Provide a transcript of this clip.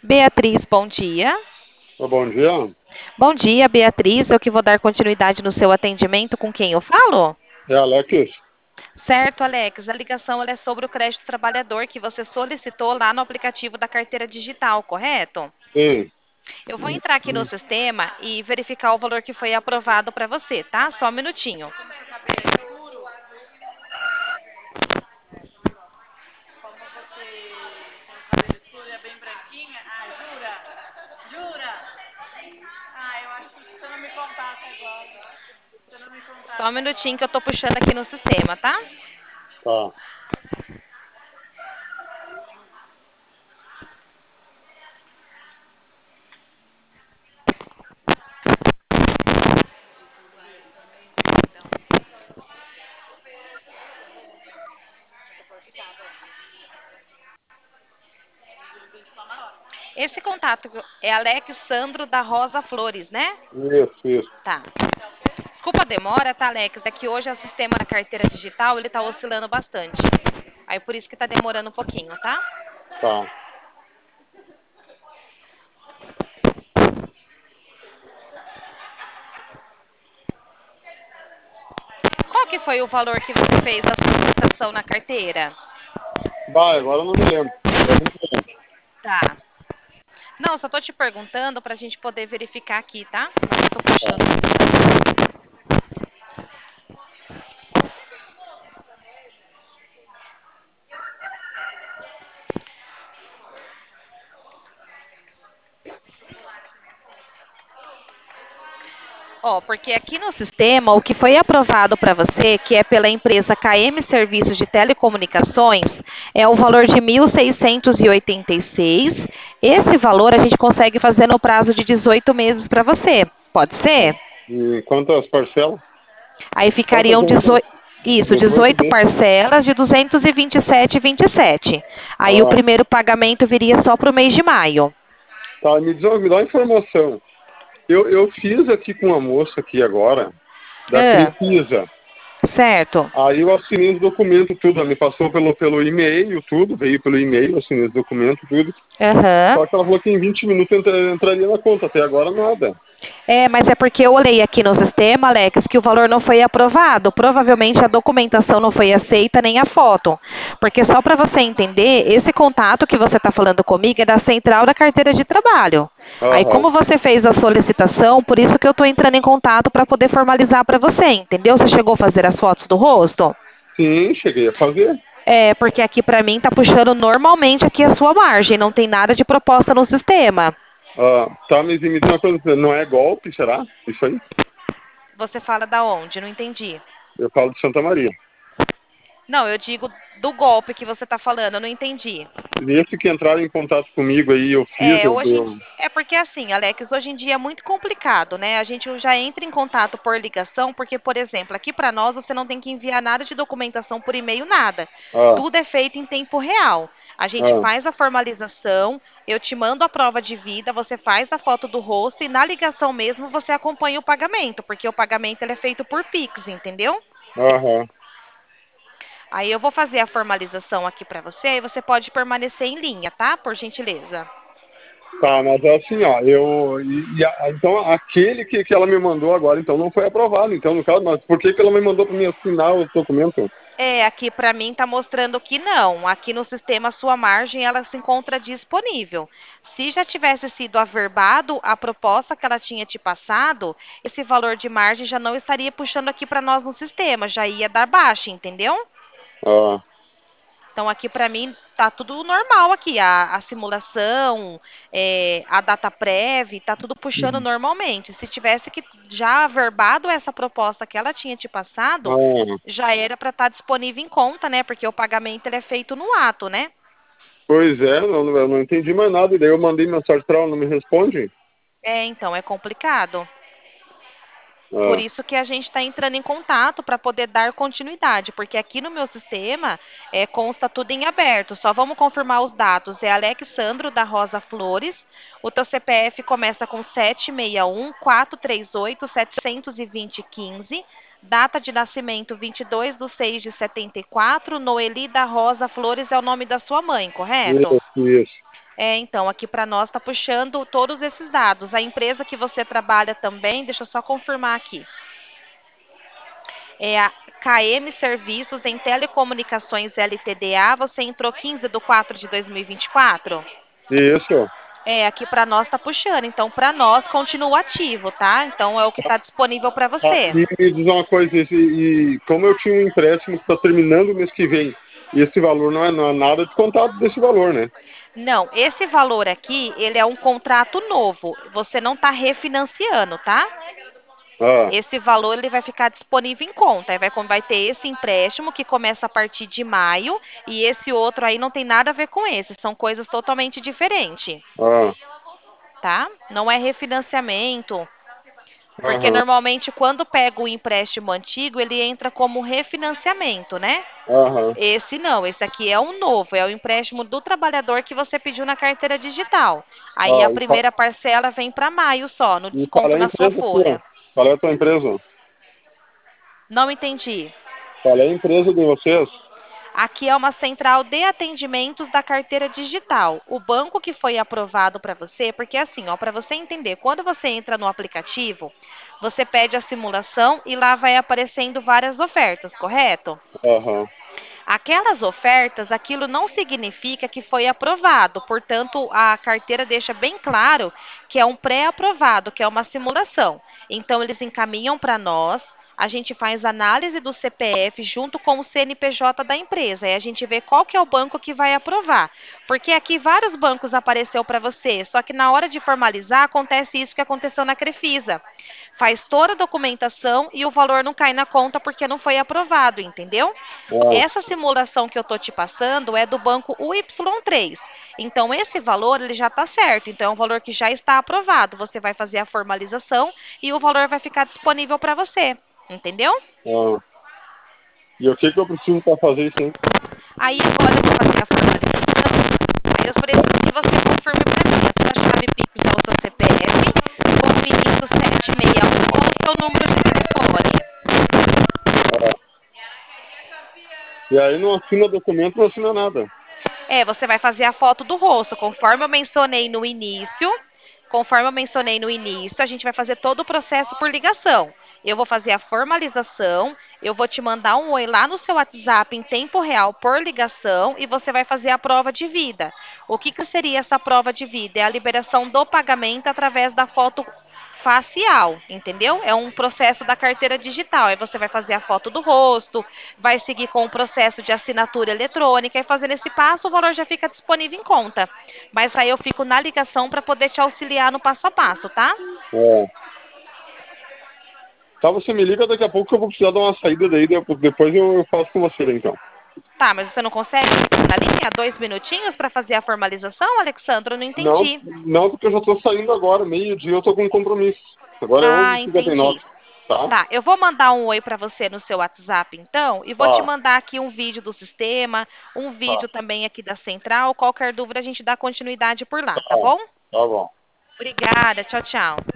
Beatriz, bom dia. Bom dia, Bom dia, Beatriz. Eu que vou dar continuidade no seu atendimento. Com quem eu falo? é Alex. Certo, Alex. A ligação ela é sobre o crédito trabalhador que você solicitou lá no aplicativo da carteira digital, correto? Sim, Eu vou entrar aqui no sistema e verificar o valor que foi aprovado para você, tá? Só um minutinho. Como você tem o cabelo escuro e é bem branquinha. Ah, jura? Jura? Ah, eu acho que você não me contasse agora. Você não me contasse. Só um minutinho que eu tô puxando aqui no sistema, tá? tá. Esse contato é Alexandro da Rosa Flores, né? Isso. Tá. Desculpa a demora, tá, Alex? É que hoje o sistema da carteira digital, ele tá oscilando bastante. Aí por isso que tá demorando um pouquinho, tá? Tá. Qual que foi o valor que você fez da solicitação na carteira? Vai, agora eu não me lembro. É muito diferente. Tá. Não, só tô te perguntando pra gente poder verificar aqui, tá? Eu tô Tá. puxando. Ó, porque aqui no sistema, o que foi aprovado para você, que é pela empresa KM Serviços de Telecomunicações, é o valor de 1.686. Esse valor a gente consegue fazer no prazo de 18 meses para você. Pode ser? E quantas parcelas? Aí Quantas ficariam vezes? 18, isso, 18 18 vezes. parcelas de 227,27. Aí o Ah, primeiro pagamento viria só para o mês de maio. tá, me dá uma informação. Eu fiz aqui com uma moça aqui agora, da Ah, Crefisa. certo. Aí eu assinei os documentos, tudo. Ela me passou pelo e-mail, tudo. Veio pelo e-mail, eu assinei os documentos, tudo. Aham. Só que ela falou que em 20 minutos entraria na conta. Até agora nada. É, mas é porque eu olhei aqui no sistema, Alex, que o valor não foi aprovado. Provavelmente a documentação não foi aceita nem a foto. Porque só para você entender, esse contato que você está falando comigo é da central da carteira de trabalho. Aí, Aham. como você fez a solicitação, por isso que eu estou entrando em contato para poder formalizar para você, entendeu? Você chegou a fazer as fotos do rosto? Sim, cheguei a fazer. É, porque aqui para mim tá puxando normalmente aqui a sua margem, não tem nada de proposta no sistema. Ah, tá, mas me diz uma coisa, não é golpe, será? Isso aí? Você fala da onde? Não entendi. Eu falo de Santa Maria. Não, eu digo do golpe que você está falando, eu não entendi. Esse que entraram em contato comigo aí, eu fiz, É, é porque assim, Alex, hoje em dia é muito complicado, né? A gente já entra em contato por ligação, porque, por exemplo, aqui para nós você não tem que enviar nada de documentação por e-mail, nada. ah, Tudo é feito em tempo real. A gente ah, faz a formalização, eu te mando a prova de vida, você faz a foto do rosto e na ligação mesmo você acompanha o pagamento, porque o pagamento ele é feito por Pix, entendeu? aham. Aí eu vou fazer a formalização aqui para você e você pode permanecer em linha, tá? Por gentileza. Tá, mas é assim, ó, então aquele que ela me mandou agora, então não foi aprovado, então no caso, mas por que ela me mandou para mim assinar o documento? É, aqui para mim está mostrando que não. Aqui no sistema, a sua margem ela se encontra disponível. Se já tivesse sido averbado a proposta que ela tinha te passado, esse valor de margem já não estaria puxando aqui para nós no sistema, já ia dar baixa, entendeu? Ah, Então, aqui para mim tá tudo normal aqui. A simulação, a data prévia, tá tudo puxando normalmente. Se tivesse que já averbado essa proposta que ela tinha te passado, ah, já era para estar disponível em conta, né? Porque o pagamento ele é feito no ato, né? pois é, eu não entendi mais nada, e daí eu mandei mensagem para ela, não me responde? É, então é complicado. Por Ah, isso que a gente está entrando em contato para poder dar continuidade, porque aqui no meu sistema consta tudo em aberto. Só vamos confirmar os dados. É Alexandro da Rosa Flores. O teu CPF começa com 761-438-720-15. Data de nascimento 22/6 de 74. Noeli da Rosa Flores é o nome da sua mãe, correto? isso. Então, aqui para nós está puxando todos esses dados. A empresa que você trabalha também, deixa eu só confirmar aqui. É a KM Serviços em Telecomunicações LTDA. Você entrou 15/4/2024? Isso. Aqui para nós está puxando. Então, para nós continua ativo, tá? Então, é o que está disponível para Ah, você. e me diz uma coisa, e como eu tinha um empréstimo que está terminando o mês que vem, e esse valor não é nada descontado desse valor, né? Não, esse valor aqui, ele é um contrato novo. Você não está refinanciando, tá? Ah, Esse valor ele vai ficar disponível em conta. Aí vai ter esse empréstimo que começa a partir de maio e esse outro aí não tem nada a ver com esse. São coisas totalmente diferentes, ah, tá? Não é refinanciamento, porque aham, normalmente quando pega o empréstimo antigo, ele entra como refinanciamento, né? aham. Esse não, esse aqui é um novo, é o empréstimo do trabalhador que você pediu na carteira digital. Aí a Ah, primeira parcela vem para maio só, no e qual desconto é a na sua empresa sua? folha. Qual é a tua empresa? Não entendi. Qual é a empresa de vocês? Aqui é uma central de atendimentos da carteira digital. O banco que foi aprovado para você, porque assim, ó, para você entender, quando você entra no aplicativo, você pede a simulação e lá vai aparecendo várias ofertas, correto? Aham, Aquelas ofertas, aquilo não significa que foi aprovado, portanto, a carteira deixa bem claro que é um pré-aprovado, que é uma simulação. Então, eles encaminham para nós, a gente faz análise do CPF junto com o CNPJ da empresa, e a gente vê qual que é o banco que vai aprovar. Porque aqui vários bancos apareceu para você, só que na hora de formalizar acontece isso que aconteceu na Crefisa. Faz toda a documentação e o valor não cai na conta porque não foi aprovado, entendeu? ah, Essa simulação que eu tô te passando é do banco UY3. Então, esse valor ele já está certo. Então, é um valor que já está aprovado. Você vai fazer a formalização e o valor vai ficar disponível para você. Entendeu? ah. E o que eu preciso para fazer isso, hein? Aí, agora eu vou fazer a formalização. Aí, eu preciso que você confirme para mim. A sua chave Pix é o seu CPF, conferindo 761. Qual é o seu número de telefone? E aí não assina documento, não assina nada. Você vai fazer a foto do rosto, conforme eu mencionei no início. Conforme eu mencionei no início, a gente vai fazer todo o processo por ligação. Eu vou fazer a formalização, eu vou te mandar um oi lá no seu WhatsApp em tempo real por ligação e você vai fazer a prova de vida. O que seria essa prova de vida? É a liberação do pagamento através da foto facial, entendeu? É um processo da carteira digital. Aí você vai fazer a foto do rosto, vai seguir com o processo de assinatura eletrônica e fazendo esse passo, o valor já fica disponível em conta. Mas aí eu fico na ligação para poder te auxiliar no passo a passo, tá? É. Tá, você me liga daqui a pouco que eu vou precisar dar uma saída daí, depois eu faço com você, então. Tá, mas você não consegue na linha 2 minutinhos para fazer a formalização, Alexandre? Eu não Não, entendi. não, porque eu já tô saindo agora, meio-dia eu tô com um compromisso. Agora é Ah, 11h59, entendi. tá? Tá, eu vou mandar um oi para você no seu WhatsApp, então, e vou te Tá, mandar aqui um vídeo do sistema, um tá, vídeo também aqui da central. Qualquer dúvida, a gente dá continuidade por lá, tá tá, bom? tá bom. Obrigada, tchau, tchau.